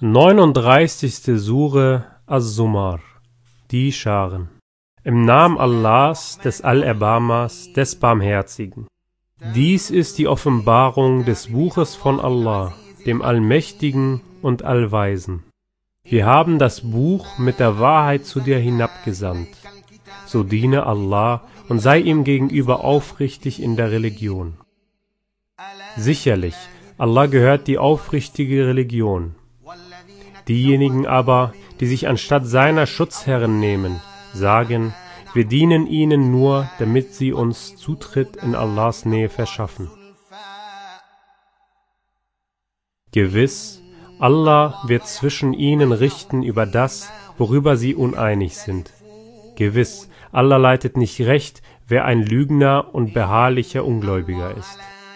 39. Sure Az-Zumar. Die Scharen. Im Namen Allahs, des Allerbarmers, des Barmherzigen. Dies ist die Offenbarung des Buches von Allah, dem Allmächtigen und Allweisen. Wir haben das Buch mit der Wahrheit zu dir hinabgesandt. So diene Allah und sei ihm gegenüber aufrichtig in der Religion. Sicherlich, Allah gehört die aufrichtige Religion. Diejenigen aber, die sich anstatt seiner Schutzherren nehmen, sagen, wir dienen ihnen nur, damit sie uns Zutritt in Allahs Nähe verschaffen. Gewiss, Allah wird zwischen ihnen richten über das, worüber sie uneinig sind. Gewiss, Allah leitet nicht recht, wer ein Lügner und beharrlicher Ungläubiger ist.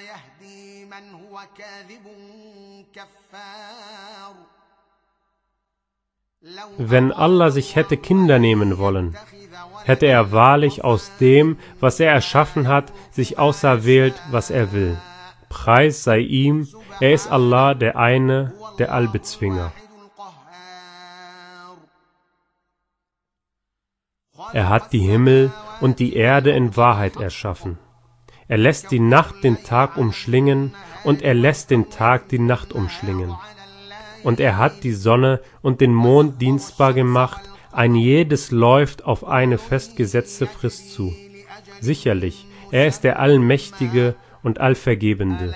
Wenn Allah sich hätte Kinder nehmen wollen, hätte er wahrlich aus dem, was er erschaffen hat, sich auserwählt, was er will. Preis sei ihm, er ist Allah, der Eine, der Allbezwinger. Er hat die Himmel und die Erde in Wahrheit erschaffen. Er lässt die Nacht den Tag umschlingen und er lässt den Tag die Nacht umschlingen. Und er hat die Sonne und den Mond dienstbar gemacht, ein jedes läuft auf eine festgesetzte Frist zu. Sicherlich, er ist der Allmächtige und Allvergebende.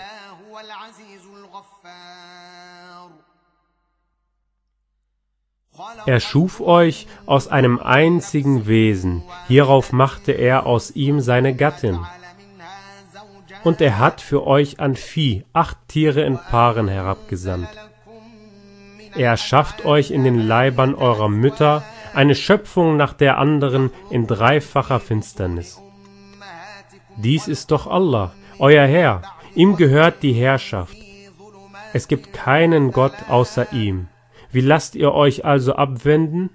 Er schuf euch aus einem einzigen Wesen, hierauf machte er aus ihm seine Gattin. Und er hat für euch an Vieh 8 Tiere in Paaren herabgesandt. Er erschafft euch in den Leibern eurer Mütter, eine Schöpfung nach der anderen in dreifacher Finsternis. Dies ist doch Allah, euer Herr, ihm gehört die Herrschaft. Es gibt keinen Gott außer ihm. Wie lasst ihr euch also abwenden?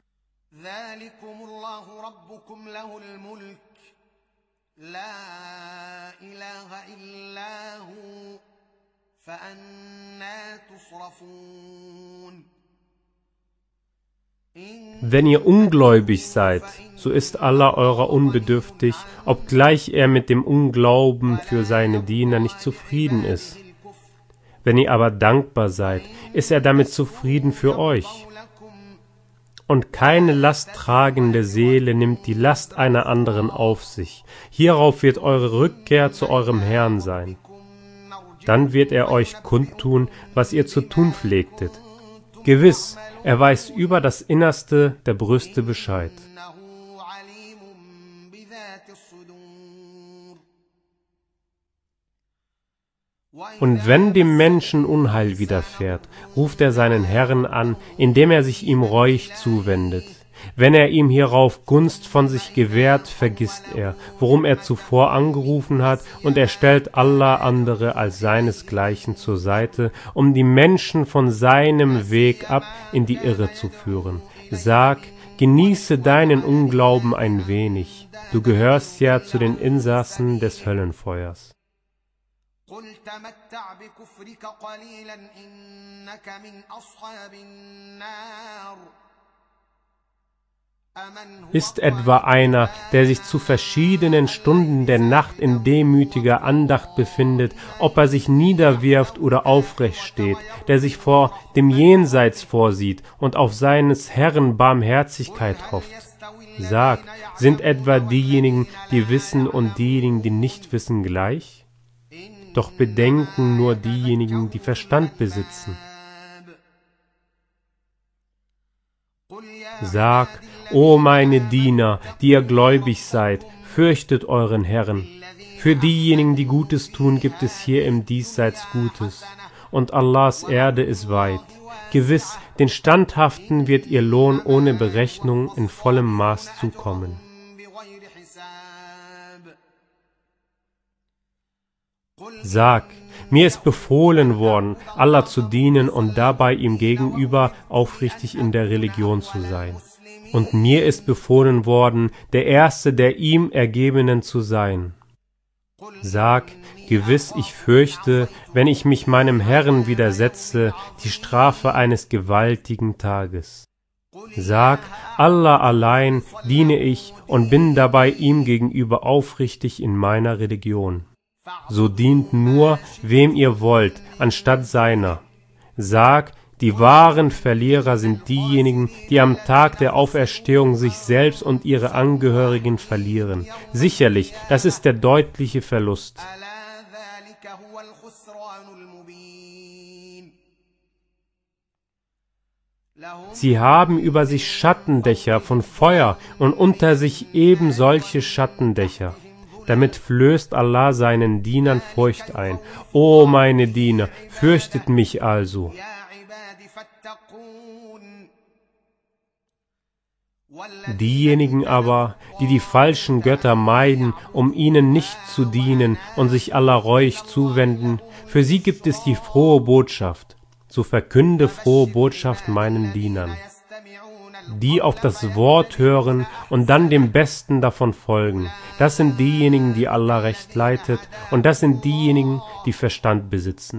Wenn ihr ungläubig seid, so ist Allah eurer unbedürftig, obgleich er mit dem Unglauben für seine Diener nicht zufrieden ist. Wenn ihr aber dankbar seid, ist er damit zufrieden für euch. Und keine lasttragende Seele nimmt die Last einer anderen auf sich. Hierauf wird eure Rückkehr zu eurem Herrn sein. Dann wird er euch kundtun, was ihr zu tun pflegtet. Gewiss, er weiß über das Innerste der Brüste Bescheid. Und wenn dem Menschen Unheil widerfährt, ruft er seinen Herrn an, indem er sich ihm reuig zuwendet. Wenn er ihm hierauf Gunst von sich gewährt, vergisst er, worum er zuvor angerufen hat, und er stellt Allah andere als seinesgleichen zur Seite, um die Menschen von seinem Weg ab in die Irre zu führen. Sag, genieße deinen Unglauben ein wenig, du gehörst ja zu den Insassen des Höllenfeuers. Ist etwa einer, der sich zu verschiedenen Stunden der Nacht in demütiger Andacht befindet, ob er sich niederwirft oder aufrecht steht, der sich vor dem Jenseits vorsieht und auf seines Herrn Barmherzigkeit hofft? Sag, sind etwa diejenigen, die wissen und diejenigen, die nicht wissen, gleich? Doch bedenken nur diejenigen, die Verstand besitzen. Sag, o meine Diener, die ihr gläubig seid, fürchtet euren Herrn. Für diejenigen, die Gutes tun, gibt es hier im Diesseits Gutes, und Allahs Erde ist weit. Gewiss, den Standhaften wird ihr Lohn ohne Berechnung in vollem Maß zukommen. Sag, mir ist befohlen worden, Allah zu dienen und dabei ihm gegenüber aufrichtig in der Religion zu sein. Und mir ist befohlen worden, der Erste der ihm Ergebenen zu sein. Sag, Gewiss, ich fürchte, wenn ich mich meinem Herrn widersetze, die Strafe eines gewaltigen Tages. Sag, Allah allein diene ich und bin dabei ihm gegenüber aufrichtig in meiner Religion. So dient nur, wem ihr wollt, anstatt seiner. Sag, die wahren Verlierer sind diejenigen, die am Tag der Auferstehung sich selbst und ihre Angehörigen verlieren. Sicherlich, das ist der deutliche Verlust. Sie haben über sich Schattendächer von Feuer und unter sich eben solche Schattendächer. Damit flößt Allah seinen Dienern Furcht ein. O meine Diener, fürchtet mich also. Diejenigen aber, die die falschen Götter meiden, um ihnen nicht zu dienen und sich Allah reuig zuwenden, für sie gibt es die frohe Botschaft. So verkünde frohe Botschaft meinen Dienern, die auf das Wort hören und dann dem Besten davon folgen. Das sind diejenigen, die Allah recht leitet, und das sind diejenigen, die Verstand besitzen.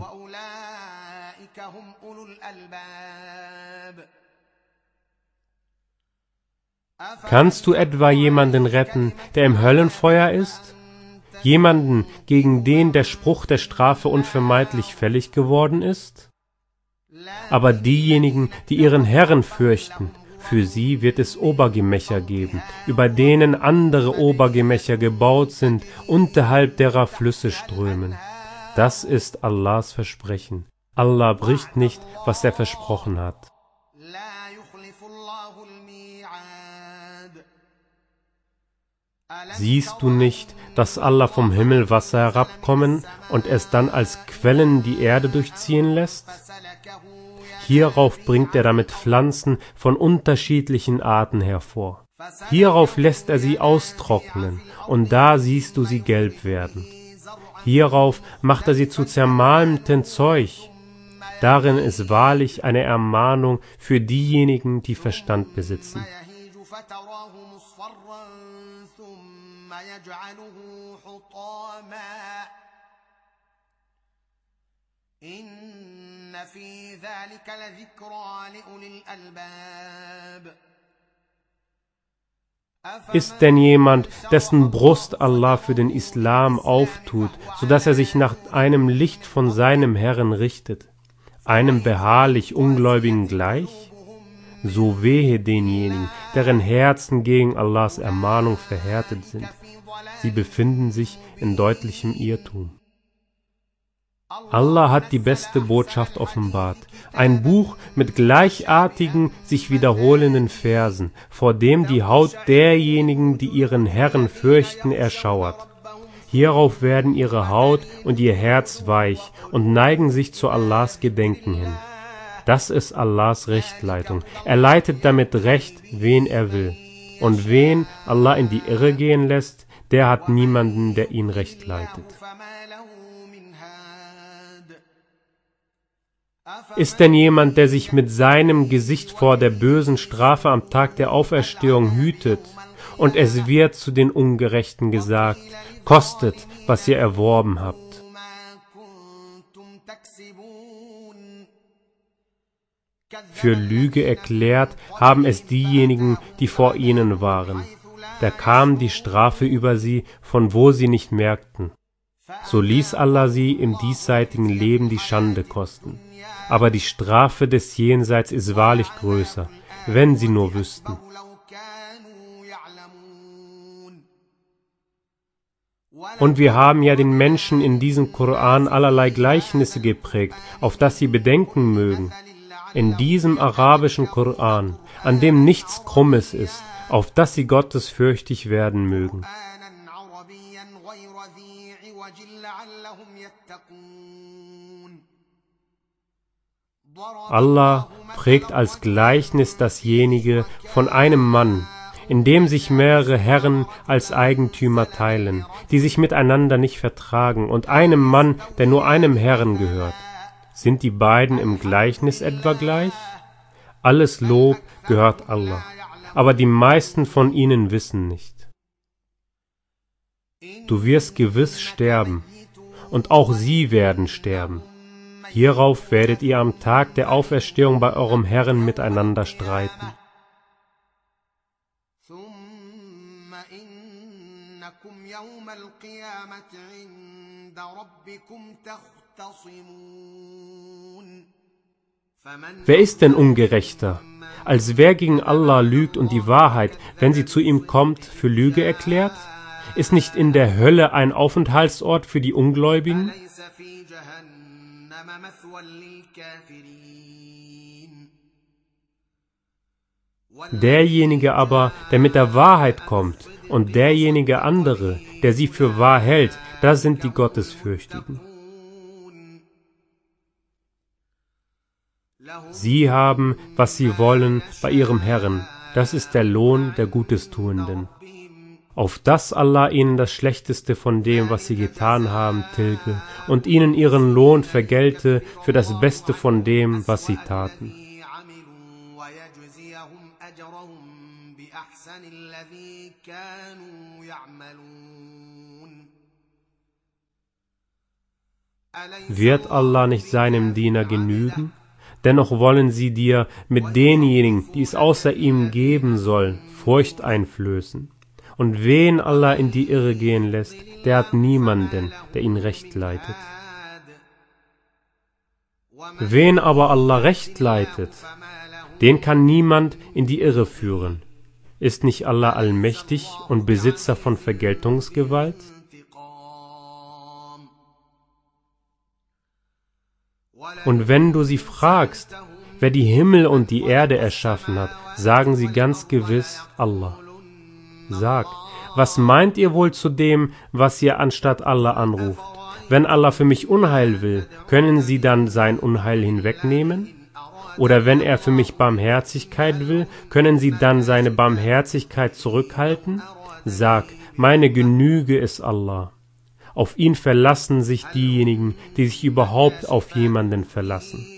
Kannst du etwa jemanden retten, der im Höllenfeuer ist? Jemanden, gegen den der Spruch der Strafe unvermeidlich fällig geworden ist? Aber diejenigen, die ihren Herrn fürchten, für sie wird es Obergemächer geben, über denen andere Obergemächer gebaut sind, unterhalb derer Flüsse strömen. Das ist Allahs Versprechen. Allah bricht nicht, was er versprochen hat. Siehst du nicht, dass Allah vom Himmel Wasser herabkommen und es dann als Quellen die Erde durchziehen lässt? Hierauf bringt er damit Pflanzen von unterschiedlichen Arten hervor. Hierauf lässt er sie austrocknen, und da siehst du sie gelb werden. Hierauf macht er sie zu zermalmtem Zeug. Darin ist wahrlich eine Ermahnung für diejenigen, die Verstand besitzen. Ist denn jemand, dessen Brust Allah für den Islam auftut, so dass er sich nach einem Licht von seinem Herrn richtet, einem beharrlich Ungläubigen gleich? So wehe denjenigen, deren Herzen gegen Allahs Ermahnung verhärtet sind. Sie befinden sich in deutlichem Irrtum. Allah hat die beste Botschaft offenbart, ein Buch mit gleichartigen, sich wiederholenden Versen, vor dem die Haut derjenigen, die ihren Herrn fürchten, erschauert. Hierauf werden ihre Haut und ihr Herz weich und neigen sich zu Allahs Gedenken hin. Das ist Allahs Rechtleitung. Er leitet damit recht, wen er will. Und wen Allah in die Irre gehen lässt, der hat niemanden, der ihn recht leitet. Ist denn jemand, der sich mit seinem Gesicht vor der bösen Strafe am Tag der Auferstehung hütet, und es wird zu den Ungerechten gesagt, kostet, was ihr erworben habt. Für Lüge erklärt haben es diejenigen, die vor ihnen waren. Da kam die Strafe über sie, von wo sie nicht merkten. So ließ Allah sie im diesseitigen Leben die Schande kosten. Aber die Strafe des Jenseits ist wahrlich größer, wenn sie nur wüssten. Und wir haben ja den Menschen in diesem Koran allerlei Gleichnisse geprägt, auf das sie bedenken mögen. In diesem arabischen Koran, an dem nichts Krummes ist, auf das sie gottesfürchtig werden mögen. Allah prägt als Gleichnis dasjenige von einem Mann, in dem sich mehrere Herren als Eigentümer teilen, die sich miteinander nicht vertragen, und einem Mann, der nur einem Herrn gehört. Sind die beiden im Gleichnis etwa gleich? Alles Lob gehört Allah, aber die meisten von ihnen wissen nicht. Du wirst gewiss sterben, und auch sie werden sterben. Hierauf werdet ihr am Tag der Auferstehung bei eurem Herrn miteinander streiten. Wer ist denn ungerechter, als wer gegen Allah lügt und die Wahrheit, wenn sie zu ihm kommt, für Lüge erklärt? Ist nicht in der Hölle ein Aufenthaltsort für die Ungläubigen? Derjenige aber, der mit der Wahrheit kommt, und derjenige andere, der sie für wahr hält, das sind die Gottesfürchtigen. Sie haben, was sie wollen, bei ihrem Herrn. Das ist der Lohn der Gutestuenden. Auf dass Allah ihnen das Schlechteste von dem, was sie getan haben, tilge und ihnen ihren Lohn vergelte für das Beste von dem, was sie taten. Wird Allah nicht seinem Diener genügen? Dennoch wollen sie dir mit denjenigen, die es außer ihm geben soll, Furcht einflößen. Und wen Allah in die Irre gehen lässt, der hat niemanden, der ihn recht leitet. Wen aber Allah recht leitet, den kann niemand in die Irre führen. Ist nicht Allah allmächtig und Besitzer von Vergeltungsgewalt? Und wenn du sie fragst, wer die Himmel und die Erde erschaffen hat, sagen sie ganz gewiss Allah. Sag, was meint ihr wohl zu dem, was ihr anstatt Allah anruft? Wenn Allah für mich Unheil will, können sie dann sein Unheil hinwegnehmen? Oder wenn er für mich Barmherzigkeit will, können sie dann seine Barmherzigkeit zurückhalten? Sag, meine Genüge ist Allah. Auf ihn verlassen sich diejenigen, die sich überhaupt auf jemanden verlassen.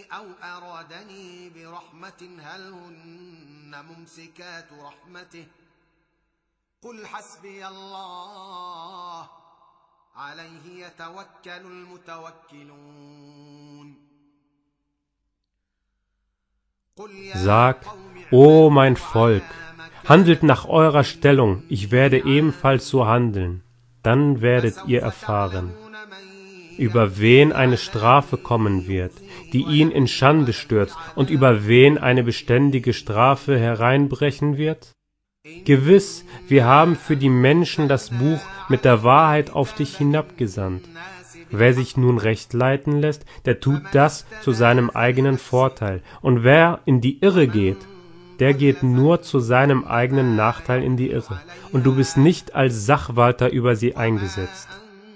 Sag, o mein Volk, handelt nach eurer Stellung, ich werde ebenfalls so handeln. Dann werdet ihr erfahren, über wen eine Strafe kommen wird, die ihn in Schande stürzt, und über wen eine beständige Strafe hereinbrechen wird? Gewiss, wir haben für die Menschen das Buch mit der Wahrheit auf dich hinabgesandt. Wer sich nun recht leiten lässt, der tut das zu seinem eigenen Vorteil, und wer in die Irre geht, der geht nur zu seinem eigenen Nachteil in die Irre, und du bist nicht als Sachwalter über sie eingesetzt.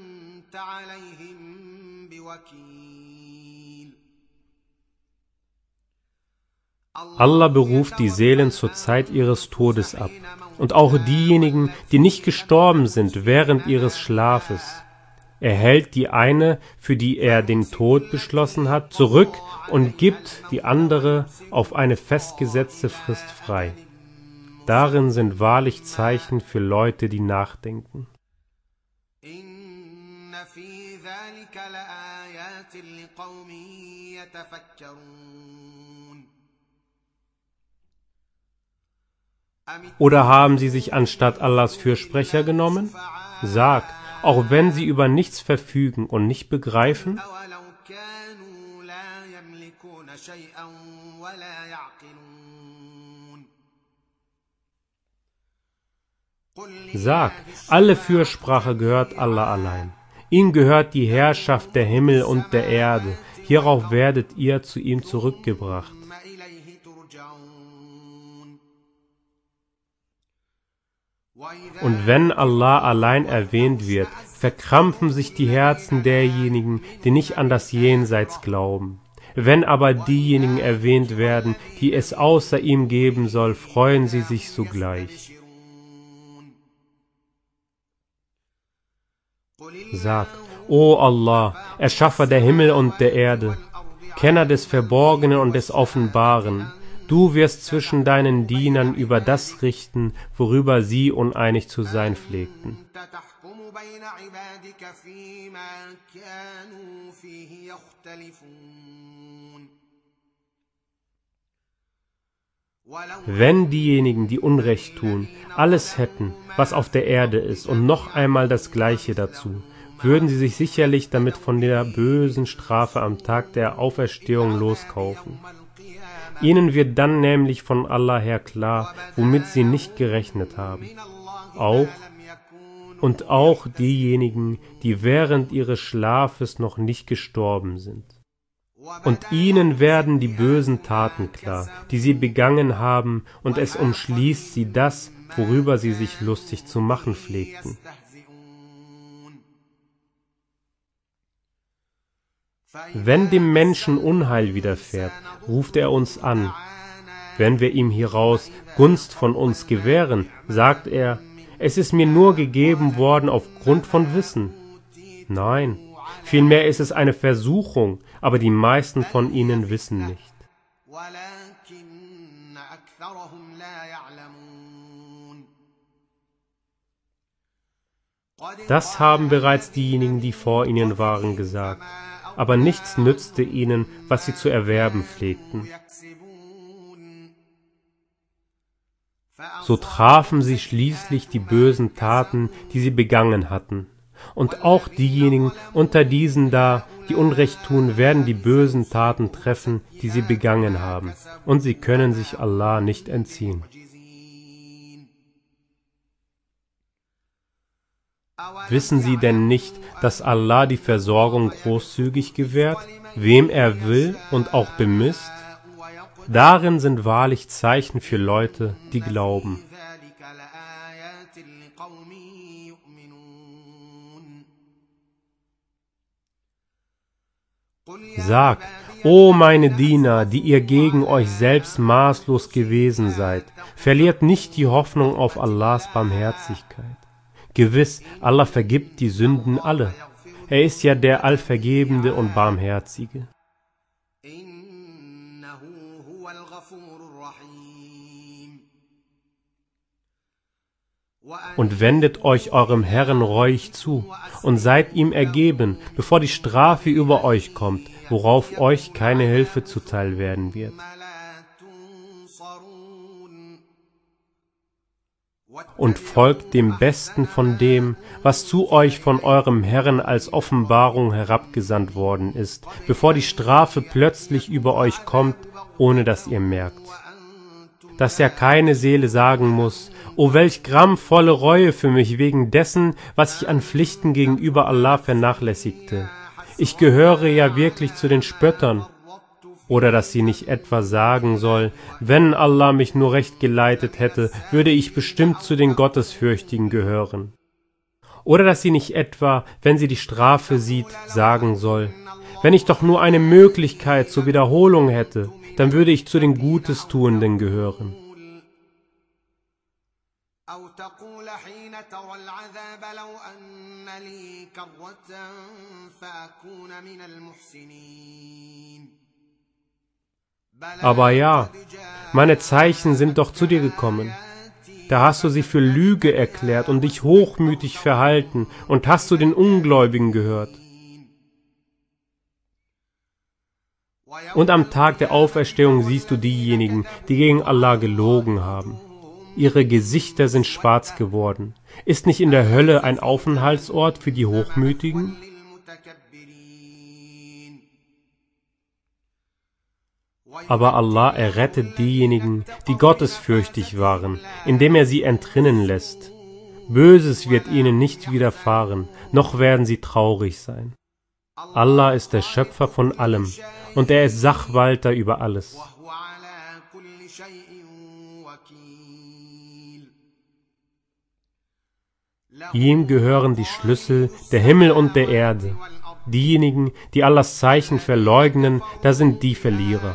Allah beruft die Seelen zur Zeit ihres Todes ab, und auch diejenigen, die nicht gestorben sind während ihres Schlafes. Er hält die eine, für die er den Tod beschlossen hat, zurück und gibt die andere auf eine festgesetzte Frist frei. Darin sind wahrlich Zeichen für Leute, die nachdenken. Oder haben sie sich anstatt Allahs Fürsprecher genommen? Sag, auch wenn sie über nichts verfügen und nicht begreifen? Sag, alle Fürsprache gehört Allah allein. Ihm gehört die Herrschaft der Himmel und der Erde. Hierauf werdet ihr zu ihm zurückgebracht. Und wenn Allah allein erwähnt wird, verkrampfen sich die Herzen derjenigen, die nicht an das Jenseits glauben. Wenn aber diejenigen erwähnt werden, die es außer ihm geben soll, freuen sie sich sogleich. Sag, O Allah, Erschaffer der Himmel und der Erde, Kenner des Verborgenen und des Offenbaren, du wirst zwischen deinen Dienern über das richten, worüber sie uneinig zu sein pflegten. بين عبادك فيما كانوا فيه يختلفون. Wenn diejenigen, die Unrecht tun, alles hätten, was auf der Erde ist, und noch einmal das Gleiche dazu, würden sie sich sicherlich damit von der bösen Strafe am Tag der Auferstehung loskaufen. Ihnen wird dann nämlich von Allah her klar, womit sie nicht gerechnet haben. Auch diejenigen, die während ihres Schlafes noch nicht gestorben sind. Und ihnen werden die bösen Taten klar, die sie begangen haben, und es umschließt sie das, worüber sie sich lustig zu machen pflegten. Wenn dem Menschen Unheil widerfährt, ruft er uns an. Wenn wir ihm hieraus Gunst von uns gewähren, sagt er, es ist mir nur gegeben worden aufgrund von Wissen. Nein, vielmehr ist es eine Versuchung, aber die meisten von ihnen wissen nicht. Das haben bereits diejenigen, die vor ihnen waren, gesagt, aber nichts nützte ihnen, was sie zu erwerben pflegten. So trafen sie schließlich die bösen Taten, die sie begangen hatten. Und auch diejenigen unter diesen da, die Unrecht tun, werden die bösen Taten treffen, die sie begangen haben. Und sie können sich Allah nicht entziehen. Wissen sie denn nicht, dass Allah die Versorgung großzügig gewährt, wem er will und auch bemisst? Darin sind wahrlich Zeichen für Leute, die glauben. Sag, o meine Diener, die ihr gegen euch selbst maßlos gewesen seid, verliert nicht die Hoffnung auf Allahs Barmherzigkeit. Gewiss, Allah vergibt die Sünden alle. Er ist ja der Allvergebende und Barmherzige. Und wendet euch eurem Herrn reuig zu und seid ihm ergeben, bevor die Strafe über euch kommt, worauf euch keine Hilfe zuteil werden wird. Und folgt dem Besten von dem, was zu euch von eurem Herrn als Offenbarung herabgesandt worden ist, bevor die Strafe plötzlich über euch kommt, ohne dass ihr merkt. Dass ja keine Seele sagen muss, o welch gramvolle Reue für mich wegen dessen, was ich an Pflichten gegenüber Allah vernachlässigte. Ich gehöre ja wirklich zu den Spöttern. Oder dass sie nicht etwa sagen soll, wenn Allah mich nur recht geleitet hätte, würde ich bestimmt zu den Gottesfürchtigen gehören. Oder dass sie nicht etwa, wenn sie die Strafe sieht, sagen soll, wenn ich doch nur eine Möglichkeit zur Wiederholung hätte, dann würde ich zu den Gutestuenden gehören. Aber ja, meine Zeichen sind doch zu dir gekommen. Da hast du sie für Lüge erklärt und dich hochmütig verhalten und hast du den Ungläubigen gehört. Und am Tag der Auferstehung siehst du diejenigen, die gegen Allah gelogen haben. Ihre Gesichter sind schwarz geworden. Ist nicht in der Hölle ein Aufenthaltsort für die Hochmütigen? Aber Allah errettet diejenigen, die gottesfürchtig waren, indem er sie entrinnen lässt. Böses wird ihnen nicht widerfahren, noch werden sie traurig sein. Allah ist der Schöpfer von allem, und er ist Sachwalter über alles. Ihm gehören die Schlüssel der Himmel und der Erde. Diejenigen, die Allahs Zeichen verleugnen, da sind die Verlierer.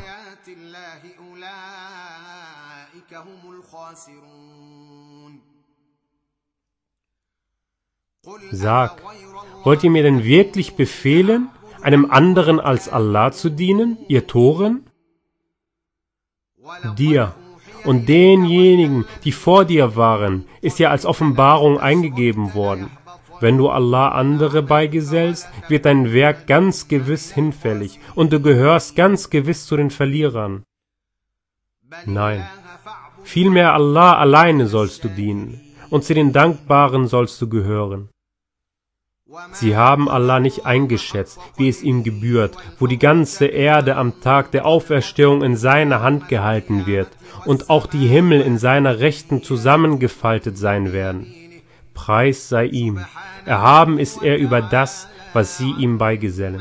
Sag, wollt ihr mir denn wirklich befehlen, einem anderen als Allah zu dienen, ihr Toren? Dir und denjenigen, die vor dir waren, ist ja als Offenbarung eingegeben worden. Wenn du Allah andere beigesellst, wird dein Werk ganz gewiss hinfällig und du gehörst ganz gewiss zu den Verlierern. Nein, vielmehr Allah alleine sollst du dienen und zu den Dankbaren sollst du gehören. Sie haben Allah nicht eingeschätzt, wie es ihm gebührt, wo die ganze Erde am Tag der Auferstehung in seiner Hand gehalten wird und auch die Himmel in seiner Rechten zusammengefaltet sein werden. Preis sei ihm, erhaben ist er über das, was sie ihm beigesellen.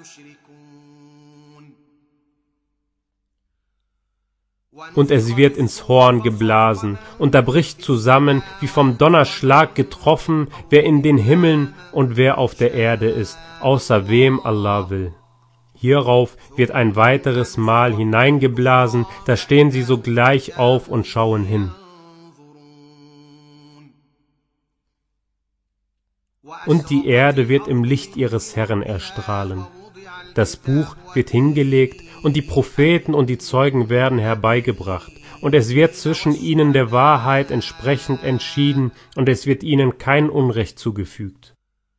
Und es wird ins Horn geblasen, und da bricht zusammen, wie vom Donnerschlag getroffen, wer in den Himmeln und wer auf der Erde ist, außer wem Allah will. Hierauf wird ein weiteres Mal hineingeblasen, da stehen sie sogleich auf und schauen hin. Und die Erde wird im Licht ihres Herrn erstrahlen. Das Buch wird hingelegt, und die Propheten und die Zeugen werden herbeigebracht, und es wird zwischen ihnen der Wahrheit entsprechend entschieden, und es wird ihnen kein Unrecht zugefügt.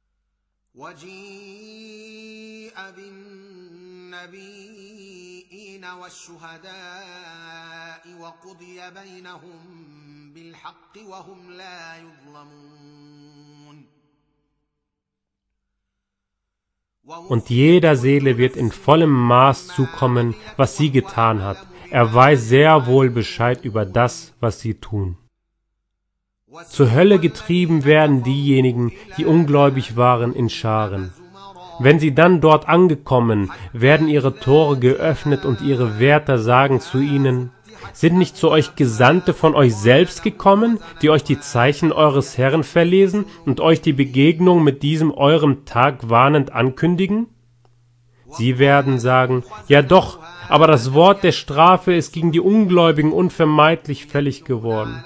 Und jeder Seele wird in vollem Maß zukommen, was sie getan hat. Er weiß sehr wohl Bescheid über das, was sie tun. Zur Hölle getrieben werden diejenigen, die ungläubig waren, in Scharen. Wenn sie dann dort angekommen, werden ihre Tore geöffnet und ihre Wärter sagen zu ihnen: Sind nicht zu euch Gesandte von euch selbst gekommen, die euch die Zeichen eures Herrn verlesen und euch die Begegnung mit diesem eurem Tag warnend ankündigen? Sie werden sagen: Ja doch, aber das Wort der Strafe ist gegen die Ungläubigen unvermeidlich fällig geworden.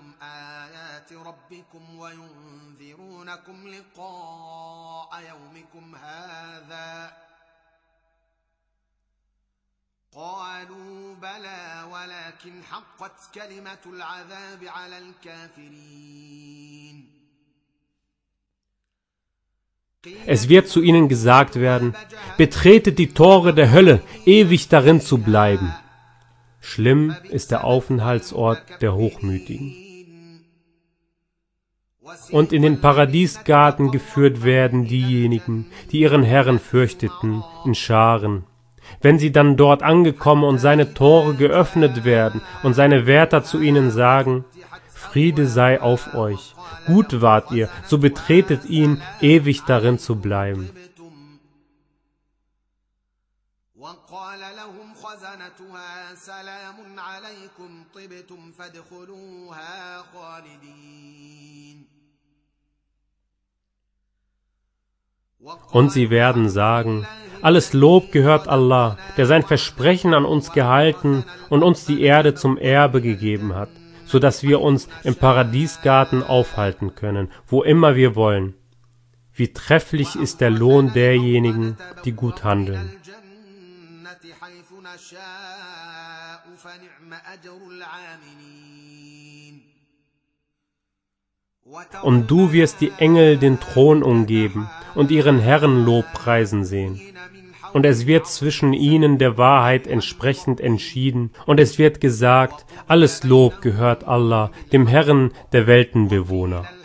Es wird zu ihnen gesagt werden: Betretet die Tore der Hölle, ewig darin zu bleiben. Schlimm ist der Aufenthaltsort der Hochmütigen. Und in den Paradiesgarten geführt werden diejenigen, die ihren Herrn fürchteten, in Scharen. Wenn sie dann dort angekommen und seine Tore geöffnet werden und seine Wärter zu ihnen sagen: Friede sei auf euch, gut wart ihr, so betretet ihn, ewig darin zu bleiben. Und sie werden sagen: Alles Lob gehört Allah, der sein Versprechen an uns gehalten und uns die Erde zum Erbe gegeben hat, so dass wir uns im Paradiesgarten aufhalten können, wo immer wir wollen. Wie trefflich ist der Lohn derjenigen, die gut handeln. Und du wirst die Engel den Thron umgeben und ihren Herren Lobpreisen sehen. Und es wird zwischen ihnen der Wahrheit entsprechend entschieden, und es wird gesagt: Alles Lob gehört Allah, dem Herren der Weltenbewohner.